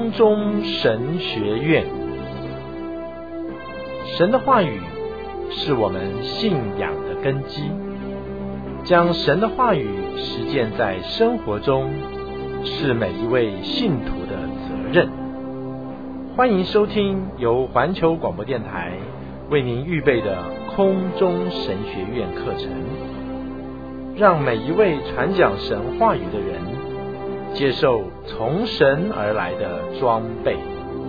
空中神学院。神的话语是我们信仰的根基，将神的话语实践在生活中，是每一位信徒的责任。欢迎收听由环球广播电台为您预备的空中神学院课程，让每一位传讲神话语的人接受从神而来的装备。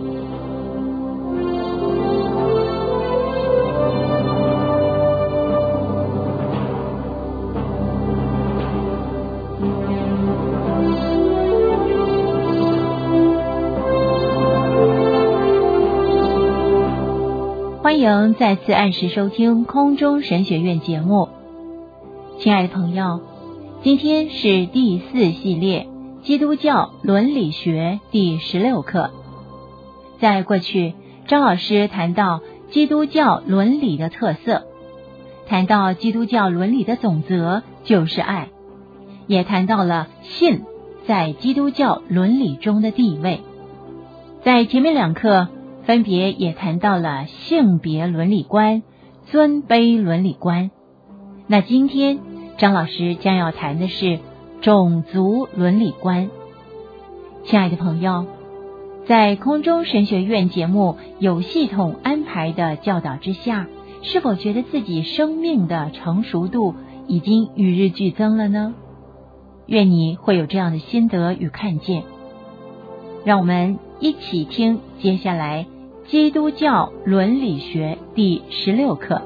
欢迎再次按时收听空中神学院节目。亲爱的朋友，今天是第4系列基督教伦理学第16课。在过去，张老师谈到基督教伦理的特色，谈到基督教伦理的总则就是爱，也谈到了信在基督教伦理中的地位。在前面2课分别也谈到了性别伦理观、尊卑伦理观。那今天张老师将要谈的是种族伦理观。亲爱的朋友，在空中神学院节目有系统安排的教导之下，是否觉得自己生命的成熟度已经与日俱增了呢？愿你会有这样的心得与看见。让我们一起听接下来基督教伦理学第16课。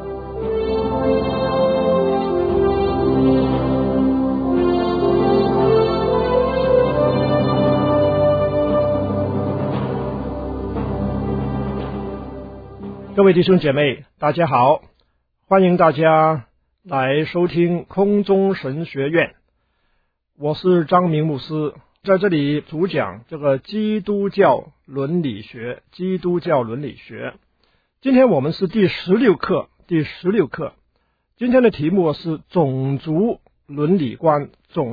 各位弟兄姐妹，大家好，欢迎大家来收听空中神学院。我是张明牧师，在这里主讲这个基督教伦理学。今天我们是第16课。今天的题目是种族伦理观。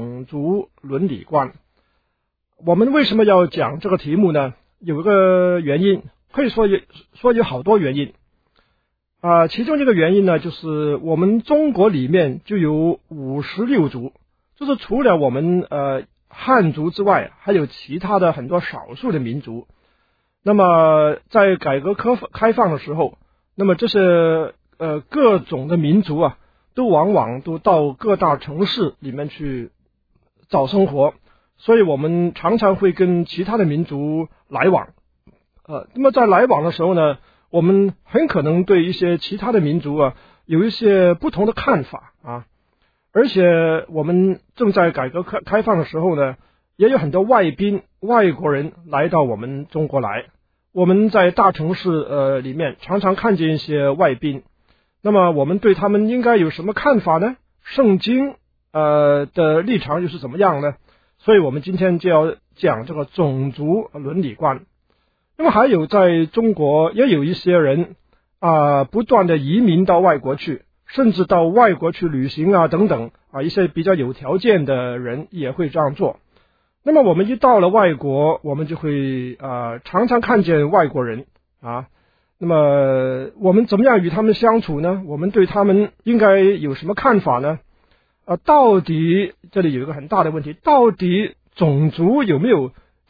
我们为什么要讲这个题目呢？有一个原因，可以说有好多原因。其中一个原因呢，就是我们中国里面就有56族，就是除了我们汉族之外，还有其他的很多少数的民族。那么在改革开放的时候，那么这些各种的民族啊，都往往都到各大城市里面去找生活，所以我们常常会跟其他的民族来往。那么在来往的时候呢，我们很可能对一些其他的民族啊有一些不同的看法啊。而且我们正在改革开放的时候呢，也有很多外国人来到我们中国来。我们在大城市里面常常看见一些外宾，那么我们对他们应该有什么看法呢？圣经的立场又是怎么样呢？所以我们今天就要讲这个种族伦理观。那么还有在中国也有一些人不断的移民到外国去，甚至到外国去旅行等等一些比较有条件的人也会这样做。那么我们一到了外国，我们就会常常看见外国人那么我们怎么样与他们相处呢？我们对他们应该有什么看法呢？到底这里有一个很大的问题，到底种族有没有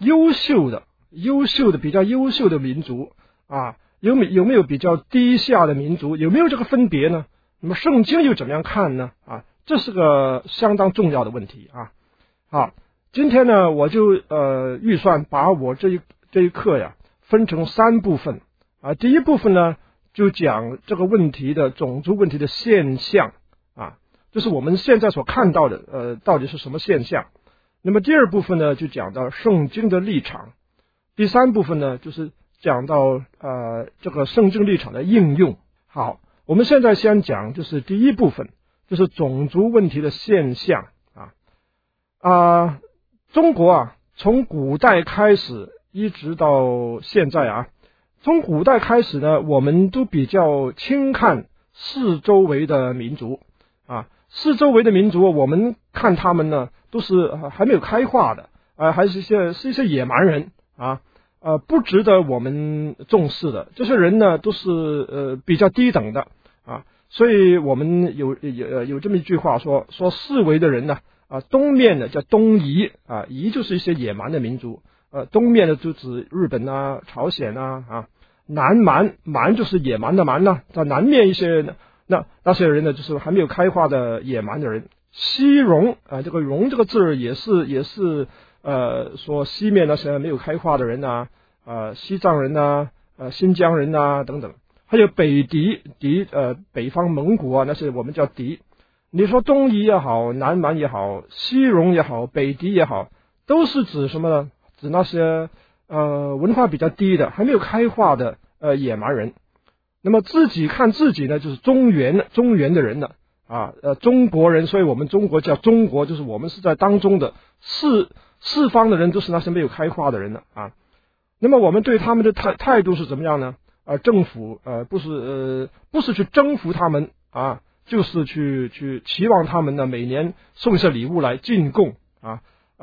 比较优秀的民族有没有比较低下的民族？有没有这个分别呢？那么圣经又怎么样看呢？这是个相当重要的问题好，今天呢，我就预算把我这一课呀分成3部分第一部分呢，就讲这个问题的种族问题的现象就是我们现在所看到的到底是什么现象。那么第2部分呢，就讲到圣经的立场。第3部分呢，就是讲到这个圣经立场的应用。好，我们现在先讲就是第一部分，就是种族问题的现象中国从古代开始一直到现在从古代开始呢，我们都比较轻看四周围的民族四周围的民族，我们看他们呢都是还没有开化的还是一些野蛮人不值得我们重视的。这些人呢都是比较低等的啊，所以我们有这么一句话说四维的人呢东面的叫东夷啊，夷就是一些野蛮的民族，东面的就指日本啊、朝鲜啊，南蛮，蛮就是野蛮的蛮呢，在南面一些那些人呢就是还没有开化的野蛮的人。西戎这个戎这个字也是说西面那些没有开化的人啊，西藏人啊，新疆人啊等等，还有北狄北方蒙古啊，那些我们叫狄。你说东夷也好，南蛮也好，西戎也好，北狄也好，都是指什么呢？指那些文化比较低的还没有开化的野蛮人。那么自己看自己呢，就是中原的人了中国人，所以我们中国叫中国，就是我们是在当中的四方的人都是那些没有开化的人了啊。那么我们对他们的态度是怎么样呢？政府不是去征服他们啊，就是去期望他们呢每年送一些礼物来进贡啊。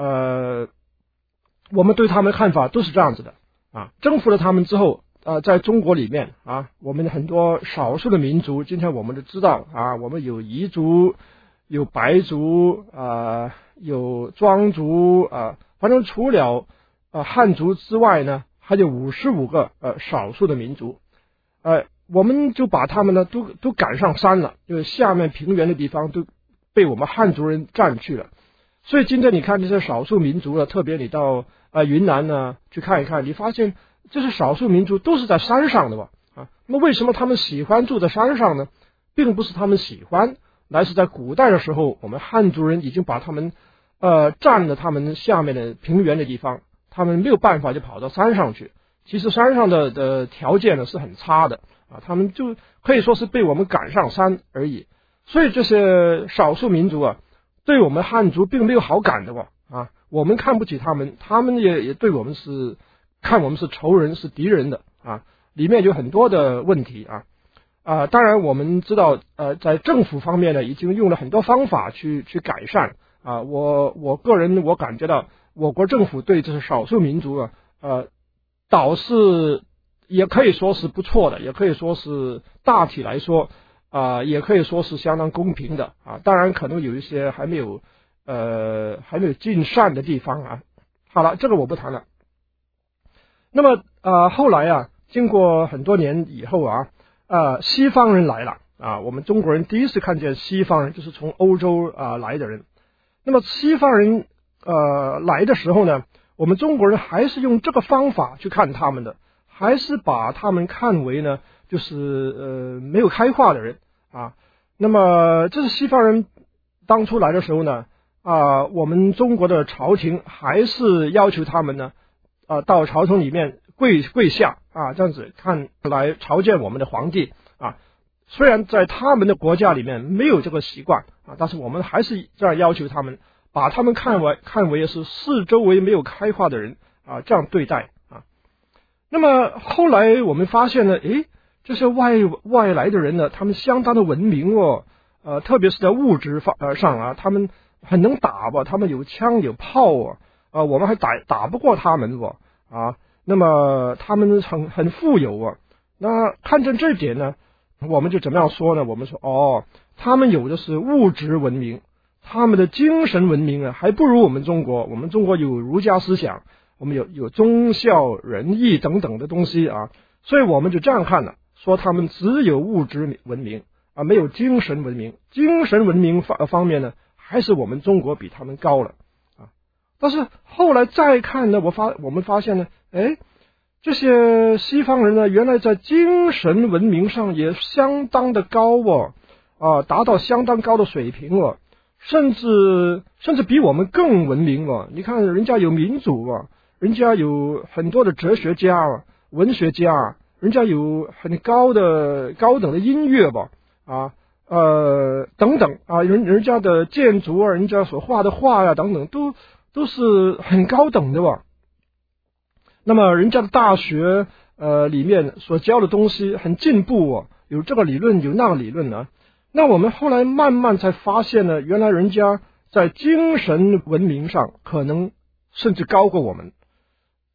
我们对他们的看法都是这样子的啊。征服了他们之后在中国里面我们很多少数的民族，今天我们都知道我们有彝族、有白族有庄族反正除了汉族之外呢，还有55个少数的民族。我们就把他们呢都赶上山了，因为下面平原的地方都被我们汉族人占去了。所以今天你看这些少数民族特别你到云南呢去看一看，你发现这些少数民族都是在山上的吧那么为什么他们喜欢住在山上呢？并不是他们喜欢，乃是在古代的时候，我们汉族人已经把他们占了他们下面的平原的地方，他们没有办法就跑到山上去。其实山上的条件呢是很差的他们就可以说是被我们赶上山而已。所以这些少数民族对我们汉族并没有好感的我们看不起他们，他们也对我们是看我们是仇人是敌人的里面有很多的问题当然我们知道在政府方面呢已经用了很多方法去改善我个人我感觉到我国政府对这些少数民族倒是也可以说是不错的，也可以说是大体来说也可以说是相当公平的当然可能有一些还没有尽善的地方好了，这个我不谈了。那么后来经过很多年以后西方人来了我们中国人第一次看见西方人就是从欧洲来的人。那么西方人来的时候呢，我们中国人还是用这个方法去看他们的，还是把他们看为呢就是没有开化的人那么这是西方人当初来的时候呢我们中国的朝廷还是要求他们呢到朝廷里面跪下这样子看来朝见我们的皇帝虽然在他们的国家里面没有这个习惯但是我们还是这样要求他们，把他们看为是四周围没有开化的人这样对待那么后来我们发现呢这些外来的人呢，他们相当的文明特别是在物质上他们很能打他们有枪有炮我们还打不过他们那么他们很富有那看见这点呢，我们就怎么样说呢？我们说他们有的是物质文明，他们的精神文明还不如我们中国。我们中国有儒家思想，我们有忠孝仁义等等的东西所以我们就这样看了，说他们只有物质文明没有精神文明。精神文明方面呢，还是我们中国比他们高了但是后来再看呢，我们发现呢，这些西方人呢，原来在精神文明上也相当的高达到相当高的水平甚至比我们更文明你看人家有民主人家有很多的哲学家文学家人家有很高等的音乐等等人家的建筑人家所画的画等等都是很高等的那么人家的大学里面所教的东西很进步有这个理论有那个理论那我们后来慢慢才发现呢，原来人家在精神文明上可能甚至高过我们。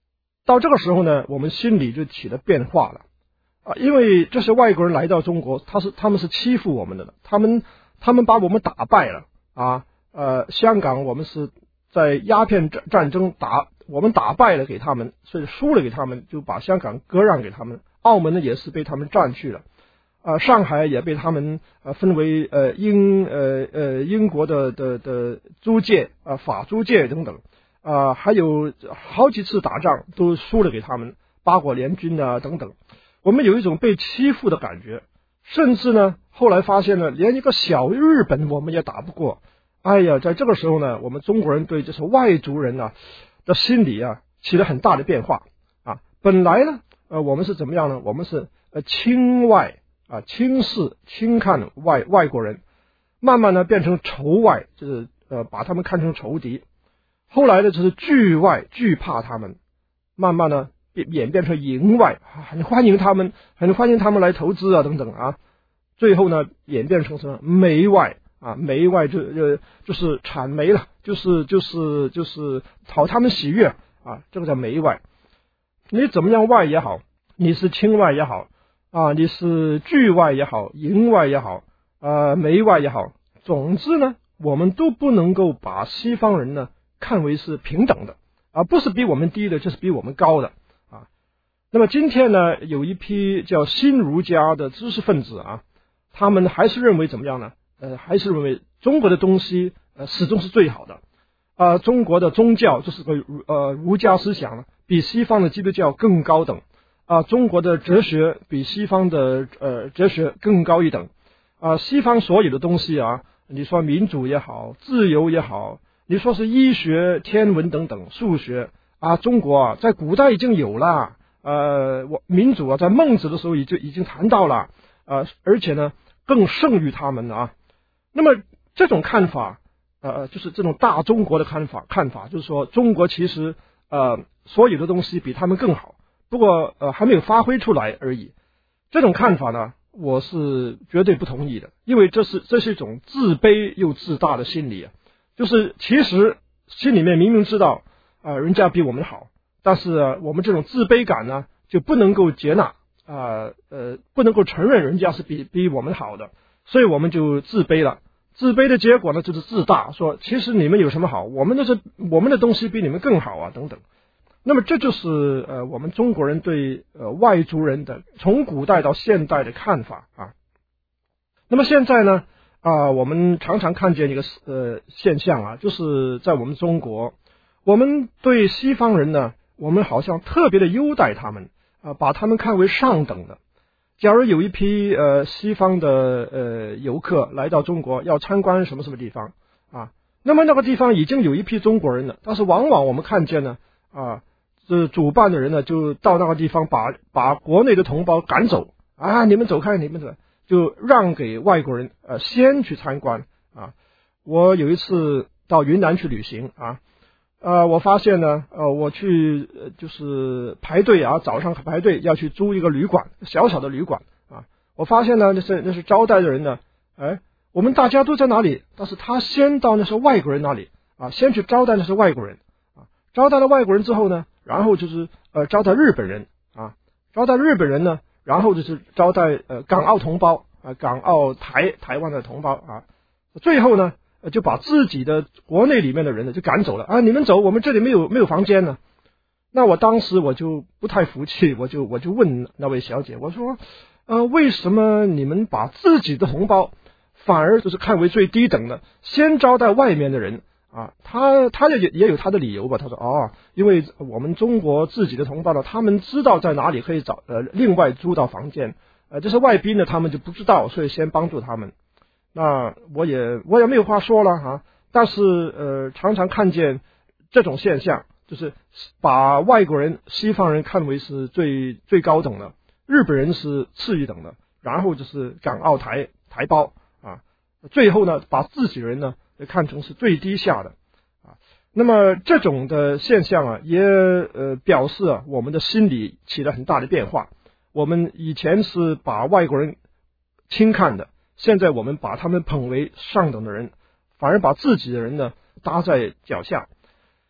到这个时候呢，我们心里就起了变化了因为这些外国人来到中国，他们是欺负我们的，他们把我们打败了香港我们是在鸦片战争我们打败了给他们，所以输了给他们，就把香港割让给他们。澳门呢也是被他们占去了上海也被他们分为英国的租界法租界等等还有好几次打仗都输了给他们，八国联军等等。我们有一种被欺负的感觉，甚至呢后来发现呢，连一个小日本我们也打不过。哎呀，在这个时候呢，我们中国人对这些外族人的心理起了很大的变化本来呢我们是怎么样呢？我们是轻外轻视轻看外国人，慢慢呢变成仇外，就是把他们看成仇敌。后来呢就是惧外惧怕他们，慢慢呢演变成迎外很欢迎他们来投资等等最后呢演变成什么媚外媚外就是谄媚了，就是讨他们喜悦这个叫媚外。你怎么样外也好，你是轻外也好你是惧外也好，迎外也好媚外也好，总之呢我们都不能够把西方人呢看为是平等的不是比我们低的，就是比我们高的那么今天呢有一批叫新儒家的知识分子他们还是认为怎么样呢还是认为中国的东西始终是最好的中国的宗教就是个儒家思想呢比西方的基督教更高等中国的哲学比西方的哲学更高一等西方所有的东西你说民主也好，自由也好，你说是医学、天文等等，数学中国在古代已经有了民主在孟子的时候已经谈到了而且呢更胜于他们那么这种看法就是这种大中国的看法就是说中国其实所有的东西比他们更好，不过还没有发挥出来而已。这种看法呢我是绝对不同意的，因为这是一种自卑又自大的心理就是其实心里面明明知道人家比我们好，但是我们这种自卑感呢就不能够接纳不能够承认人家是比我们好的，所以我们就自卑了。自卑的结果呢就是自大，说其实你们有什么好，我们的东西比你们更好等等。那么这就是我们中国人对外族人的从古代到现代的看法那么现在呢我们常常看见一个现象就是在我们中国，我们对西方人呢，我们好像特别的优待他们把他们看为上等的。假如有一批西方的游客来到中国要参观什么地方那么那个地方已经有一批中国人了，但是往往我们看见呢这主办的人呢就到那个地方把国内的同胞赶走你们走开，你们走，就让给外国人先去参观我有一次到云南去旅行我发现呢我去就是排队早上排队要去租一个旅馆，小小的旅馆我发现呢那是招待的人呢我们大家都在哪里，但是他先到那些外国人那里先去招待那些外国人招待了外国人之后呢，然后就是招待日本人招待日本人呢，然后就是招待港澳同胞港澳台湾的同胞最后呢就把自己的国内里面的人呢就赶走了你们走，我们这里没有房间呢。那我当时我就不太服气，我就问那位小姐，我说为什么你们把自己的同胞反而就是看为最低等的，先招待外面的人他也有他的理由吧。他说因为我们中国自己的同胞呢，他们知道在哪里可以找另外租到房间这些外宾呢他们就不知道，所以先帮助他们。那我也没有话说了但是常常看见这种现象，就是把外国人西方人看为是最高等的，日本人是次一等的，然后就是港澳台胞最后呢把自己人呢看成是最低下的那么这种的现象也表示我们的心理起了很大的变化。我们以前是把外国人轻看的，现在我们把他们捧为上等的人，反而把自己的人呢搭在脚下。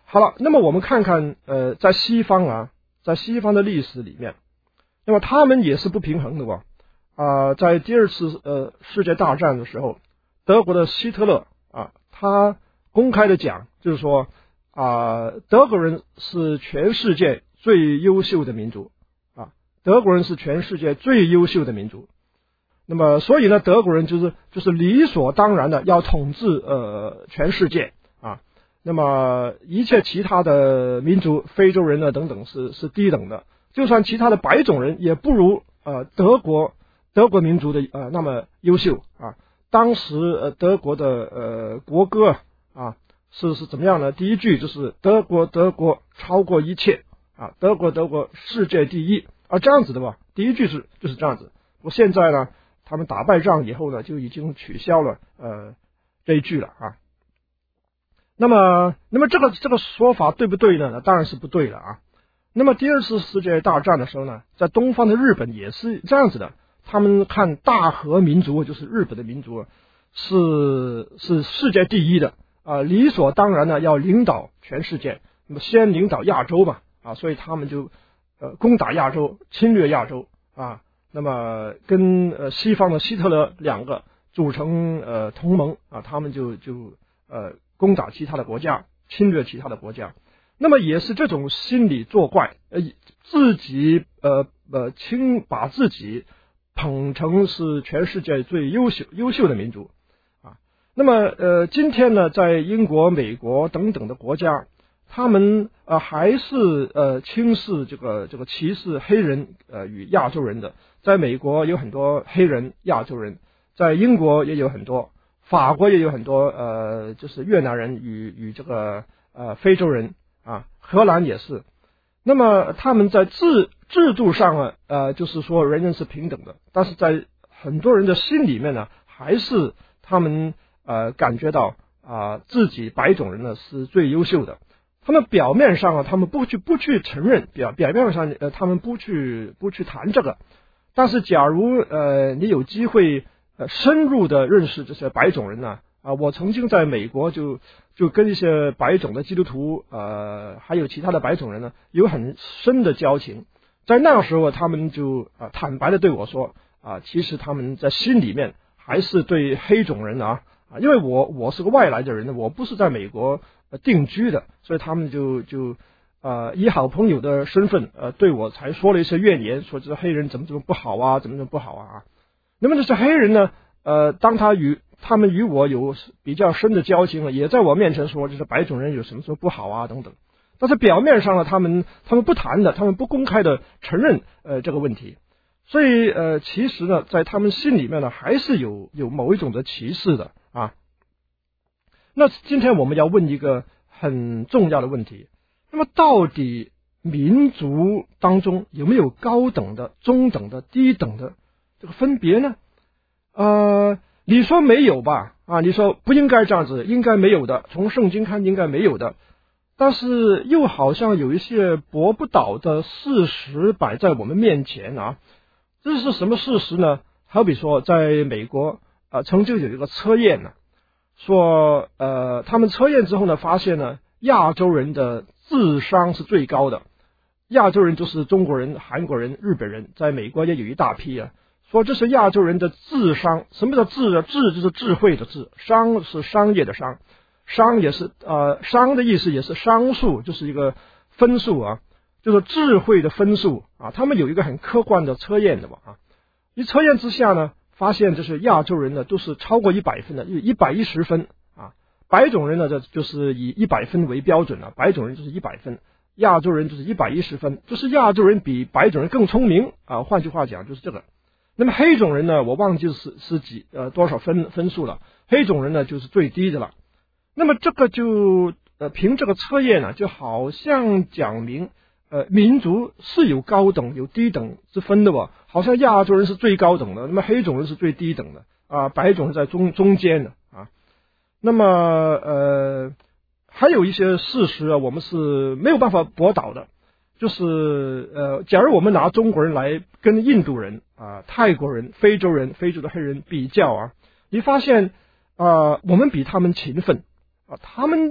好了，那么我们看看在西方的历史里面，那么他们也是不平衡的吧？在第二次世界大战的时候，德国的希特勒他公开的讲，就是说德国人是全世界最优秀的民族德国人是全世界最优秀的民族。那么所以呢，德国人就是理所当然的要统治全世界那么一切其他的民族，非洲人等等是低等的，就算其他的白种人也不如德国民族的那么优秀当时德国的国歌是怎么样呢？第一句就是德国超过一切德国世界第一这样子的吧。第一句就是这样子。我现在呢，他们打败仗以后呢，就已经取消了这一句了那么这个说法对不对呢？当然是不对了那么第二次世界大战的时候呢，在东方的日本也是这样子的，他们看大和民族，就是日本的民族是世界第一的理所当然的要领导全世界，那么先领导亚洲嘛所以他们就攻打亚洲，侵略亚洲那么跟西方的希特勒两个组成同盟他们就攻打其他的国家，侵略其他的国家。那么也是这种心理作怪，自己把自己捧成是全世界最优秀的民族那么今天呢，在英国、美国等等的国家，他们还是轻视这个歧视黑人与亚洲人的。在美国有很多黑人亚洲人，在英国也有很多，法国也有很多就是越南人与这个非洲人荷兰也是。那么他们在制度上就是说人人是平等的，但是在很多人的心里面呢，还是他们感觉到自己白种人呢是最优秀的。他们表面上他们不去承认，表面上他们不去谈这个。但是假如你有机会深入的认识这些白种人呢我曾经在美国就跟一些白种的基督徒还有其他的白种人呢有很深的交情。在那个时候他们就坦白的对我说其实他们在心里面还是对黑种人因为我是个外来的人，我不是在美国定居的，所以他们就以好朋友的身份对我才说了一些怨言，说这黑人怎么不好怎么不好那么这些黑人呢当他们与我有比较深的交情也在我面前说这是白种人有什么不好等等。但是表面上他们不谈的，他们不公开的承认这个问题。所以其实呢，在他们心里面呢，还是有某一种的歧视的那今天我们要问一个很重要的问题，那么到底民族当中有没有高等的、中等的、低等的这个分别呢？你说没有吧？你说不应该这样子，应该没有的，从圣经看应该没有的。但是又好像有一些驳不倒的事实摆在我们面前这是什么事实呢？好比说在美国曾经有一个测验说他们测验之后呢，发现呢亚洲人的智商是最高的。亚洲人就是中国人、韩国人、日本人，在美国也有一大批说这是亚洲人的智商。什么叫智智就是智慧的智，商是商业的商，商也是商的意思也是商数，就是一个分数就是智慧的分数他们有一个很客观的测验的一测验之下呢，发现就是亚洲人呢都是超过100分的，110分白种人呢就是以100分为标准白种人就是100分，亚洲人就是110分，就是亚洲人比白种人更聪明换句话讲就是这个。那么黑种人呢，我忘记是多少分数了，黑种人呢就是最低的了。那么这个就凭这个测验呢，就好像讲明民族是有高等有低等之分的好像亚洲人是最高等的，那么黑种人是最低等的白种人在中间的那么还有一些事实我们是没有办法驳倒的，就是假如我们拿中国人来跟印度人泰国人、非洲的黑人比较你发现我们比他们勤奋他们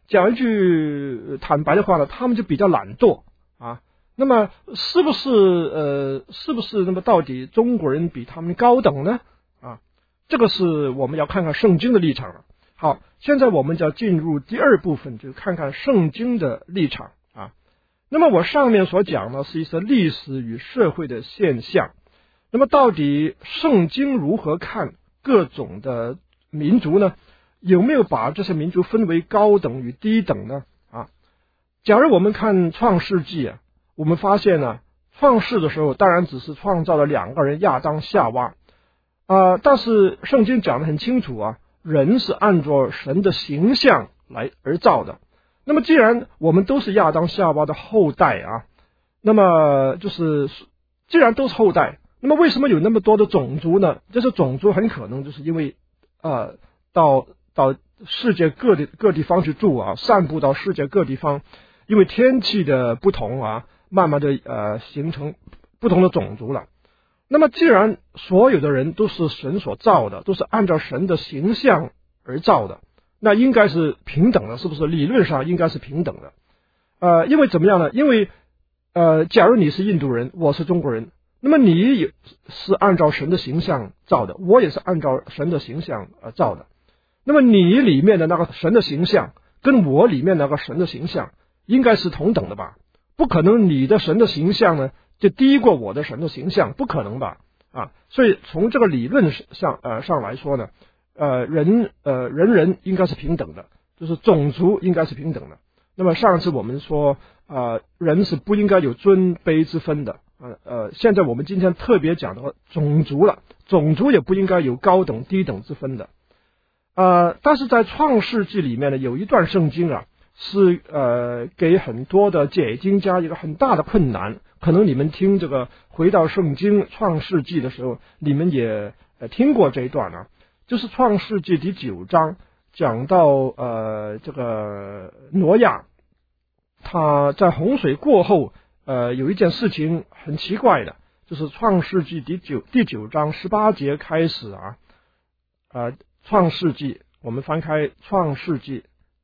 讲一句坦白的话呢，他们就比较懒惰啊。那么是不是那么到底中国人比他们高等呢？啊，这个是我们要看看圣经的立场了。好，现在我们就要进入第二部分，就看看圣经的立场啊。那么我上面所讲的是一些历史与社会的现象。那么到底圣经如何看各种的民族呢？有没有把这些民族分为高等与低等呢？啊，假如我们看创世纪啊，我们发现呢，创世的时候当然只是创造了两个人，亚当夏娃但是圣经讲得很清楚啊，人是按照神的形象而造的。那么既然我们都是亚当夏娃的后代啊，那么就是既然都是后代，那么为什么有那么多的种族呢？这些种族很可能就是因为到世界各地方去住啊，散布到世界各地方，因为天气的不同啊，慢慢的形成不同的种族了。那么既然所有的人都是神所造的，都是按照神的形象而造的，那应该是平等的，是不是？理论上应该是平等的。因为怎么样呢？因为假如你是印度人，我是中国人，那么你也是按照神的形象造的，我也是按照神的形象造的。那么你里面的那个神的形象跟我里面那个神的形象应该是同等的吧？不可能你的神的形象呢就低过我的神的形象，不可能吧？所以从这个理论上来说呢，人应该是平等的，就是种族应该是平等的。那么上次我们说人是不应该有尊卑之分的现在我们今天特别讲的话种族了，种族也不应该有高等低等之分的。但是在创世纪里面呢，有一段圣经啊，是给很多的解经家一个很大的困难。可能你们听这个回到圣经创世纪的时候，你们也听过这一段啊，就是创世纪第9章讲到这个挪亚，他在洪水过后有一件事情很奇怪的，就是创世纪第9章18节开始创世纪，我们翻开创世纪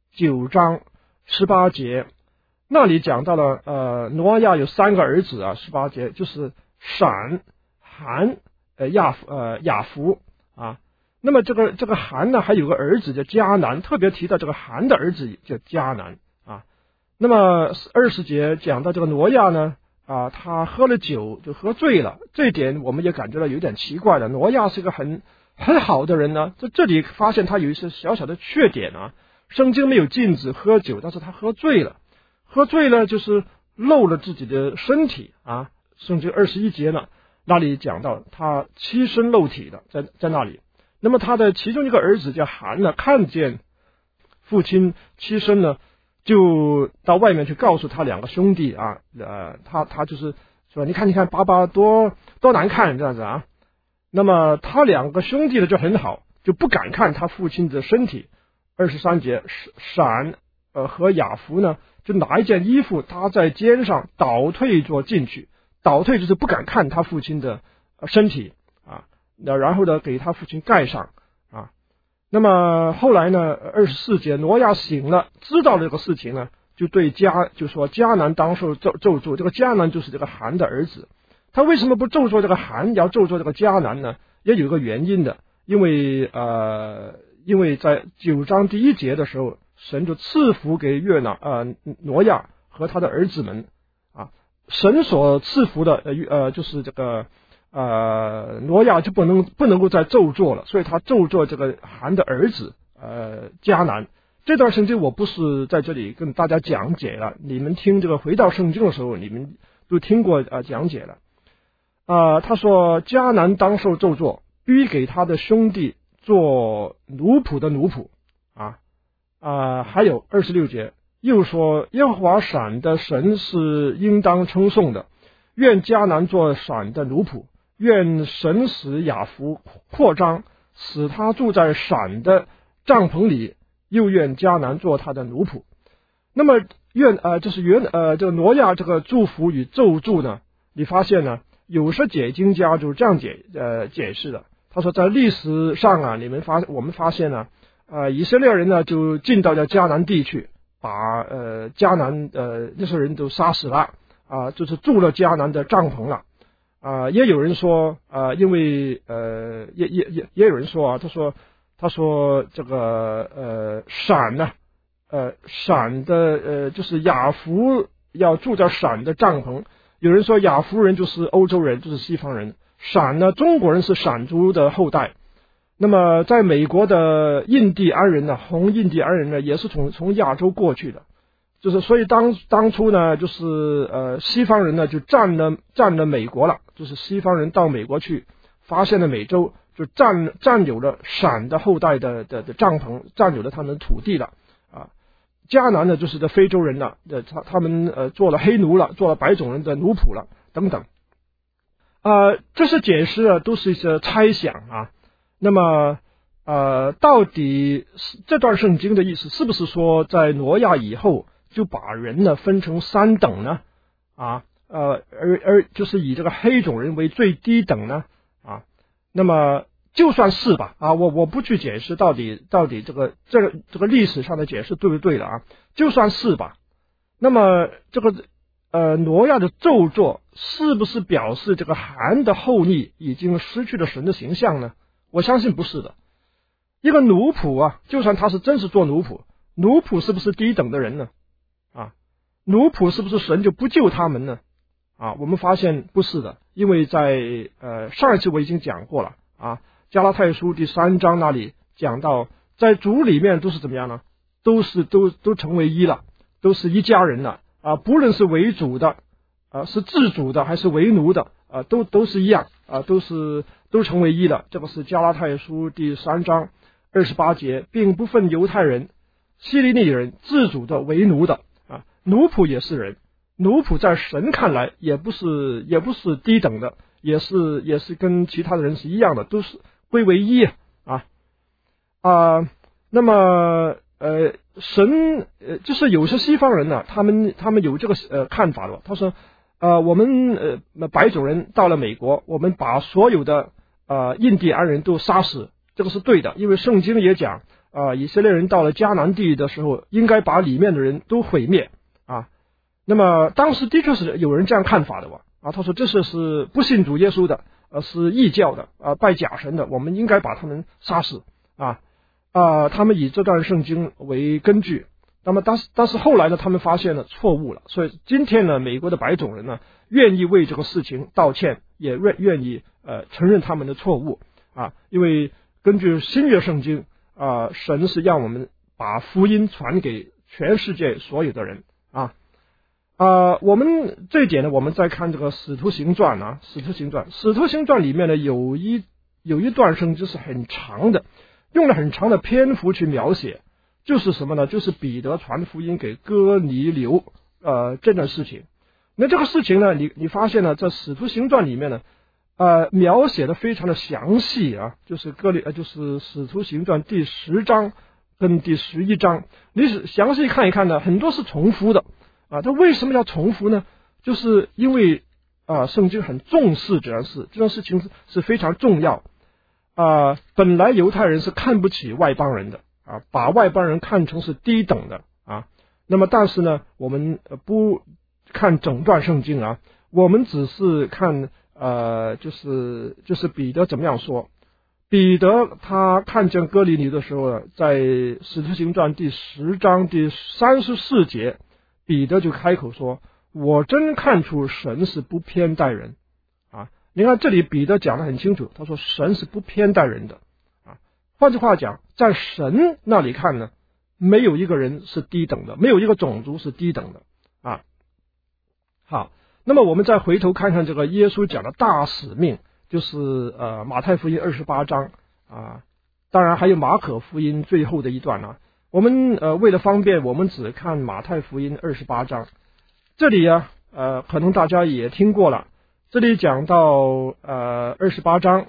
9章18节，那里讲到了挪亚有3个儿子18节就是闪、含、雅弗那么这个含呢，还有个儿子叫迦南，特别提到这个含的儿子叫迦南那么20节讲到这个挪亚呢他喝了酒就喝醉了，这一点我们也感觉到有点奇怪的。挪亚是个很好的人呢，在这里发现他有一些小小的缺点圣经没有禁止喝酒，但是他喝醉了就是漏了自己的身体圣经21节呢，那里讲到他欺身露体的，在那里。那么他的其中一个儿子叫含呢，看见父亲欺身呢，就到外面去告诉他2个兄弟他就是说你看爸爸多难看这样子那么他2个兄弟呢就很好，就不敢看他父亲的身体。23节闪和雅弗呢就拿一件衣服搭在肩上，倒退着进去，倒退就是不敢看他父亲的身体然后呢给他父亲盖上那么后来呢24节挪亚醒了，知道这个事情呢，就说迦南当受咒诅。这个迦南就是这个含的儿子。他为什么不咒诅这个含，要咒诅这个迦南呢？也有个原因的，因为在9章第1节的时候，神就赐福给挪亚和他的儿子们神所赐福的就是这个挪亚就不能够再咒詛了，所以他咒詛这个含的儿子迦南。这段圣经我不是在这里跟大家讲解了，你们听这个回到圣经的时候你们都听过讲解了他说迦南当受咒詛，必给他的兄弟做奴仆的奴仆还有26节又说耶和华闪的神是应当称颂的，愿迦南做闪的奴仆，愿神使雅弗扩张，使他住在闪的帐篷里，又愿迦南做他的奴仆。那么这个挪亚这个祝福与咒诅呢，你发现呢，有些解经家就这样解释的。他说在历史上我们发现呢以色列人呢就进到了迦南地去把迦南那些人都杀死了就是住了迦南的帐篷了也有人说因为也有人说他说这个闪呢闪的就是雅弗要住在闪的帐篷，有人说雅弗人就是欧洲人，就是西方人，闪呢中国人是闪族的后代。那么在美国的印第安人呢，红印第安人呢也是从亚洲过去的，就是所以当初呢就是西方人呢就占了美国了，就是西方人到美国去发现了美洲，就占有了闪的后代的帐篷，占有了他们的土地了迦南呢就是的非洲人了，他们做了黑奴了，做了白种人的奴仆了等等这些解释都是一些猜想那么到底这段圣经的意思是不是说在挪亚以后就把人呢分成三等呢而就是以这个黑种人为最低等呢那么就算是吧我不去解释到底这个历史上的解释对不对了就算是吧。那么这个挪亚的咒作是不是表示这个含的后裔已经失去了神的形象呢？我相信不是的。一个奴仆就算他是真是做奴仆是不是低等的人呢？奴仆是不是神就不救他们呢？我们发现不是的，因为在上一次我已经讲过了加拉太书第3章那里讲到，在主里面都是怎么样呢？都成为一了，都是一家人了不论是为主的是自主的还是为奴的都是一样都成为一了。这个是加拉太书第3章28节，并不分犹太人、希利尼人、自主的为奴的奴仆也是人，奴仆在神看来也不是低等的，也是跟其他的人是一样的，都是归为一那么神就是有些西方人呢他们有这个看法的。他说我们白种人到了美国，我们把所有的印第安人都杀死，这个是对的，因为圣经也讲以色列人到了迦南地的时候应该把里面的人都毁灭那么当时的确是有人这样看法的他说这是不信主耶稣的是异教的拜假神的，我们应该把他们杀死他们以这段圣经为根据。那么但是后来呢他们发现了错误了，所以今天呢美国的白种人呢愿意为这个事情道歉，也愿意承认他们的错误因为根据新约圣经神是让我们把福音传给全世界所有的人我们这一点呢，我们再看这个使徒行传使徒行传里面呢有一段圣经是很长的，用了很长的篇幅去描写，就是什么呢？就是彼得传福音给哥尼流这件事情。那这个事情呢，你发现呢，在使徒行传里面呢描写的非常的详细就是就是使徒行传第10章跟第11章，你详细看一看呢，很多是重复的这为什么要重复呢？就是因为圣经很重视这件事情是非常重要本来犹太人是看不起外邦人的把外邦人看成是低等的那么但是呢我们不看整段圣经我们只是看就是彼得怎么样说。彼得他看见哥尼流的时候在使徒行传第10章第34节，彼得就开口说，我真看出神是不偏待人你看这里彼得讲得很清楚，他说神是不偏待人的换句话讲，在神那里看呢，没有一个人是低等的，没有一个种族是低等的好，那么我们再回头看看这个耶稣讲的大使命，就是马太福音28章当然还有马可福音最后的一段我们为了方便，我们只看马太福音28章。这里可能大家也听过了，这里讲到28章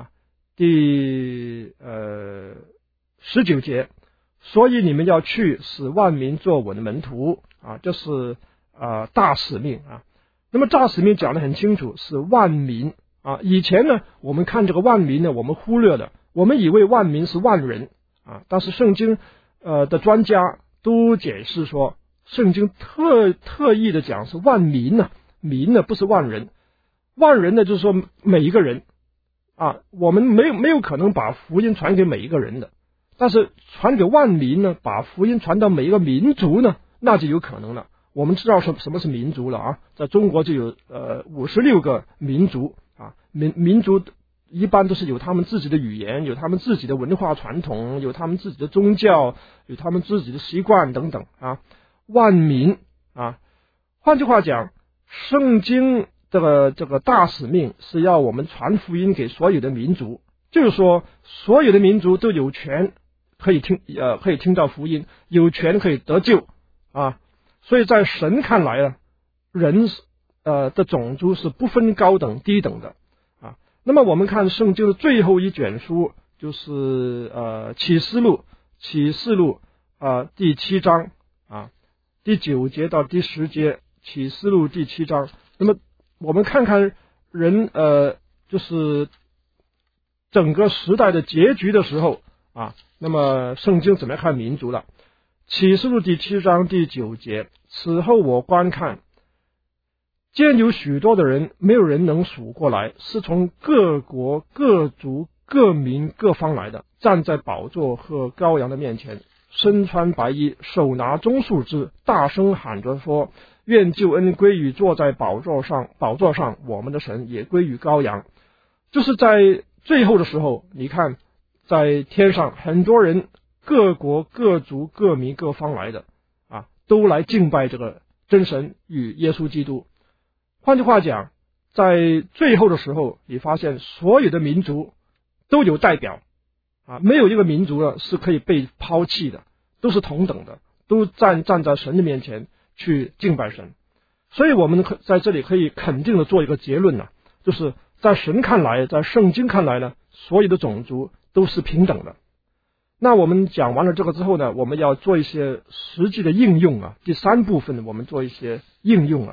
第19节，所以你们要去使万民做我的门徒这是大使命那么大使命讲得很清楚，是万民以前呢我们看这个万民呢我们忽略了，我们以为万民是万人但是圣经的专家都解释说，圣经特意的讲是万民呢，民呢不是万人，万人呢就是说每一个人啊，我们没有可能把福音传给每一个人的，但是传给万民呢，把福音传到每一个民族呢，那就有可能了。我们知道什么是民族了啊，在中国就有56个民族啊，民族一般都是有他们自己的语言，有他们自己的文化传统，有他们自己的宗教，有他们自己的习惯等等啊，万民啊。换句话讲，圣经这个大使命是要我们传福音给所有的民族，就是说所有的民族都有权可以听到福音，有权可以得救啊。所以在神看来啊，人的种族是不分高等低等的啊。那么我们看圣经的最后一卷书，就是启示录第7章啊，第9节到第10节，启示录第7章。那么我们看看人就是整个时代的结局的时候啊，那么圣经怎么看民族了？启示录第7章第9节，此后我观看，见有许多的人，没有人能数过来，是从各国各族各民各方来的，站在宝座和羔羊的面前，身穿白衣，手拿棕树枝，大声喊着说，愿救恩归于坐在宝座上我们的神，也归于羔羊。就是在最后的时候，你看在天上很多人，各国各族各民各方来的啊，都来敬拜这个真神与耶稣基督。换句话讲，在最后的时候，你发现所有的民族都有代表啊，没有一个民族呢是可以被抛弃的，都是同等的，都站在神的面前去敬拜神。所以我们在这里可以肯定的做一个结论呢，就是在神看来，在圣经看来呢，所有的种族都是平等的。那我们讲完了这个之后呢，我们要做一些实际的应用啊。第3部分我们做一些应用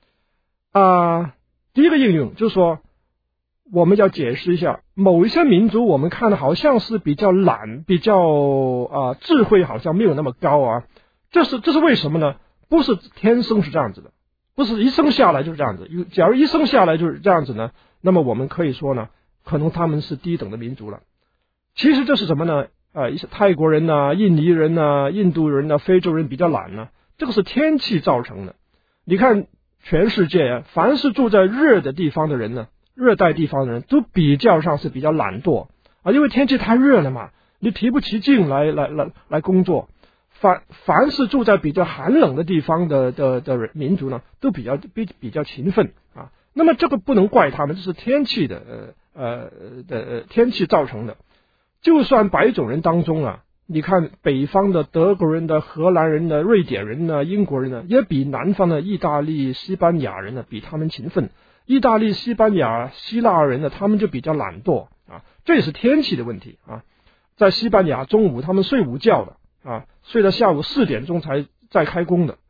第一个应用就是说，我们要解释一下某一些民族，我们看的好像是比较懒，比较智慧好像没有那么高啊。这是为什么呢？不是天生是这样子的，不是一生下来就是这样子。假如一生下来就是这样子呢，那么我们可以说呢，可能他们是低等的民族了。其实这是什么呢？一些泰国人印尼人印度人非洲人比较懒这个是天气造成的。你看全世界凡是住在热的地方的人呢，热带地方的人都比较上是比较懒惰因为天气太热了嘛，你提不起劲来工作。凡是住在比较寒冷的地方的民族呢，都比较勤奋那么这个不能怪他们，这是天气的天气造成的。就算白种人当中你看北方的德国人的、荷兰人的、瑞典人的、英国人的，也比南方的意大利、西班牙人比他们勤奋。意大利、西班牙、希腊人呢，他们就比较懒惰这也是天气的问题在西班牙中午他们睡午觉的睡到下午4点钟才再开工的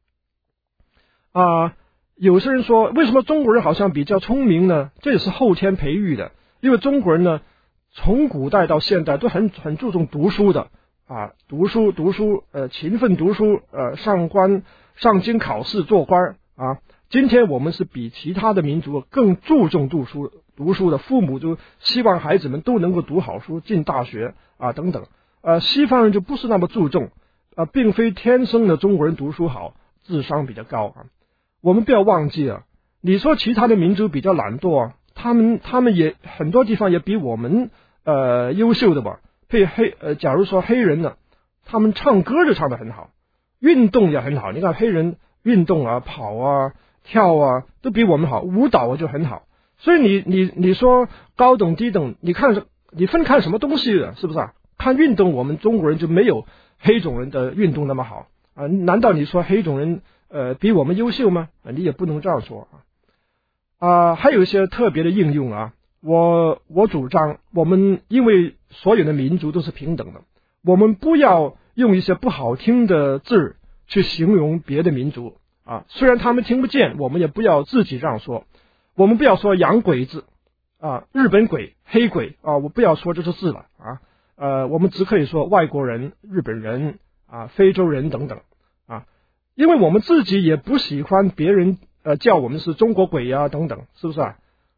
有些人说，为什么中国人好像比较聪明呢？这也是后天培育的，因为中国人呢，从古代到现代都很注重读书的读书勤奋读书上官上京考试做官今天我们是比其他的民族更注重读书的，父母就希望孩子们都能够读好书进大学等等西方人就不是那么注重并非天生的中国人读书好，智商比较高我们不要忘记你说其他的民族比较懒惰他们也很多地方也比我们优秀的吧。假如说黑人呢，他们唱歌就唱得很好，运动也很好。你看黑人运动跑跳都比我们好，舞蹈就很好。所以你说高等低等，你分看什么东西的，是不是看运动，我们中国人就没有黑种人的运动那么好难道你说黑种人比我们优秀吗？你也不能这样说还有一些特别的应用我主张，我们因为所有的民族都是平等的，我们不要用一些不好听的字去形容别的民族虽然他们听不见，我们也不要自己这样说。我们不要说洋鬼子日本鬼、黑鬼我不要说这些字了我们只可以说外国人、日本人非洲人等等因为我们自己也不喜欢别人叫我们是中国鬼等等，是不是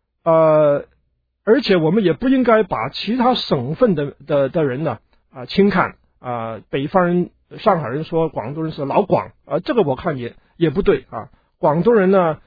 而且我们也不应该把其他省份的人呢轻看北方人上海人说广东人是老广这个我看也不对广东人呢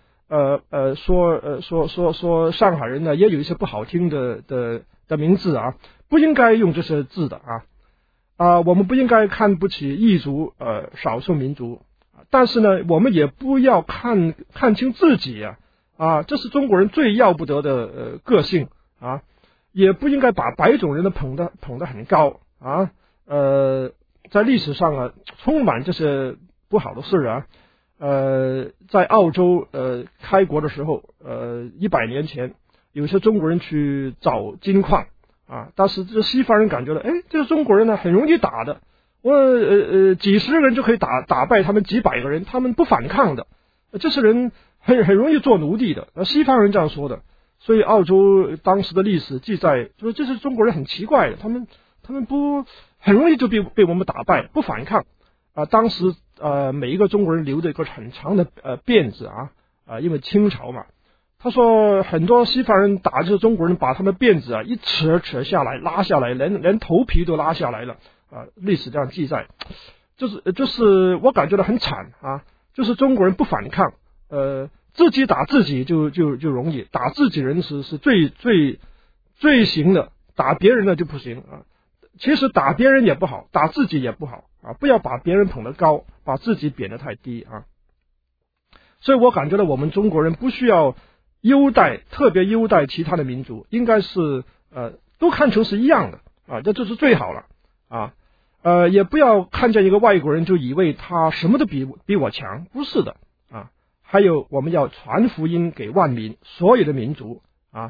说上海人呢也有一些不好听的名字不应该用这些字的我们不应该看不起异族少数民族但是呢我们也不要看清自己这是中国人最要不得的个性也不应该把白种人的捧得很高在历史上充满这些不好的事在澳洲开国的时候100年前有些中国人去找金矿但是这西方人感觉了这个中国人呢很容易打的几十个人就可以打败他们几百个人，他们不反抗的这些人很容易做奴隶的西方人这样说的。所以澳洲当时的历史记载说这些中国人很奇怪的，他们不很容易就被我们打败，不反抗当时每一个中国人留着一个很长的辫子因为清朝嘛，他说很多西方人打这些中国人，把他们辫子一扯下来拉下来，连头皮都拉下来了历史这样记载，就是我感觉到很惨就是中国人不反抗自己打自己就容易，打自己人是最行的，打别人的就不行其实打别人也不好，打自己也不好不要把别人捧得高，把自己贬得太低所以我感觉到我们中国人不需要特别优待其他的民族，应该是都看成是一样的这就是最好了也不要看见一个外国人就以为他什么都比我强，不是的还有我们要传福音给万民，所有的民族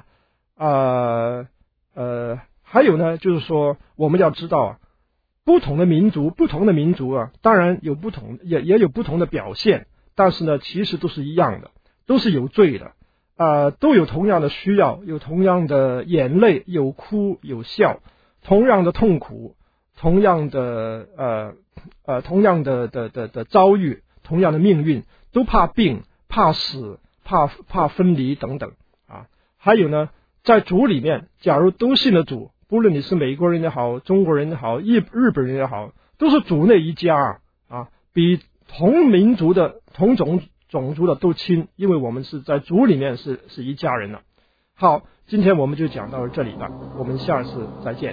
还有呢就是说我们要知道不同的民族当然有不同也有不同的表现，但是呢其实都是一样的，都是有罪的都有同样的需要，有同样的眼泪，有哭有笑，同样的痛苦，同样的遭遇，同样的命运，都怕病，怕死，怕分离等等还有呢在主里面，假如都信了主，不论你是美国人也好，中国人也好，日本人也好，都是主内一家比同民族的同种族的都亲，因为我们是在主里面是一家人了。好，今天我们就讲到这里了，我们下次再见。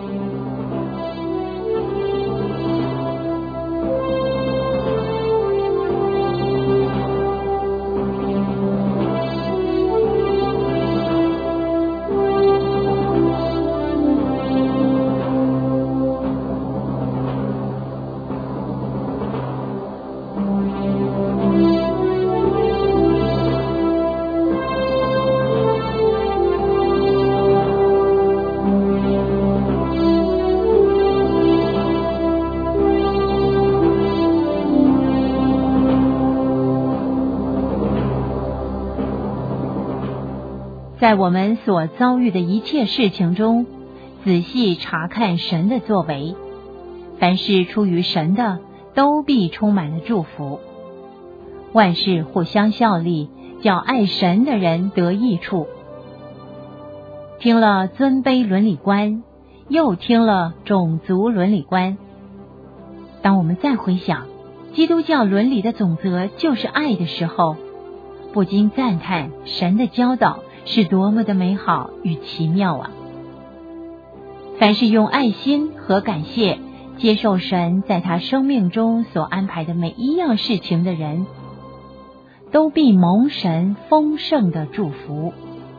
在我们所遭遇的一切事情中，仔细查看神的作为，凡是出于神的，都必充满了祝福。万事互相效力，叫爱神的人得益处。听了尊卑伦理观，又听了种族伦理观，当我们再回想基督教伦理的总则就是爱的时候，不禁赞叹神的教导是多么的美好与奇妙凡是用爱心和感谢接受神在他生命中所安排的每一样事情的人，都必蒙神丰盛的祝福。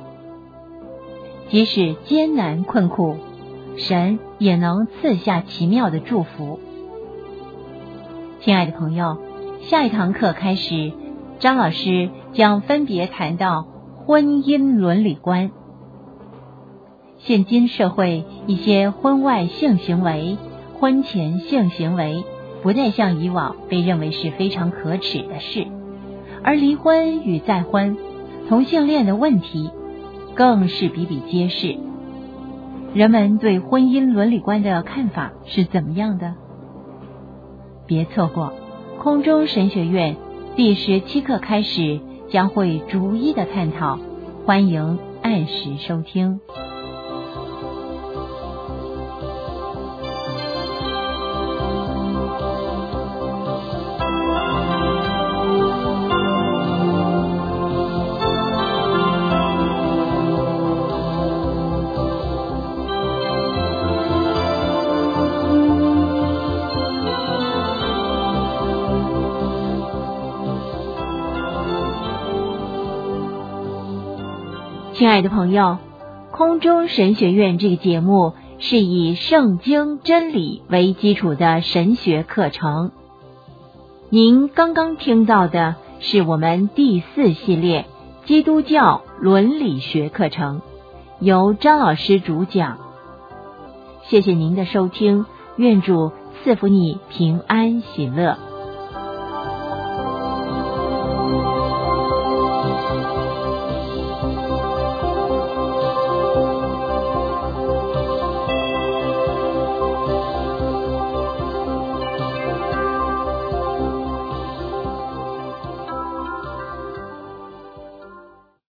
即使艰难困苦，神也能赐下奇妙的祝福。亲爱的朋友，下一堂课开始，张老师将分别谈到婚姻伦理观。现今社会一些婚外性行为、婚前性行为不再像以往被认为是非常可耻的事，而离婚与再婚、同性恋的问题更是比比皆是。人们对婚姻伦理观的看法是怎么样的？ 别错过。空中神学院第17课开始，将会逐一的探讨，欢迎按时收听。亲爱的朋友，空中神学院这个节目是以圣经真理为基础的神学课程。您刚刚听到的是我们第4系列基督教伦理学课程，由张老师主讲。谢谢您的收听，愿主赐福你平安喜乐。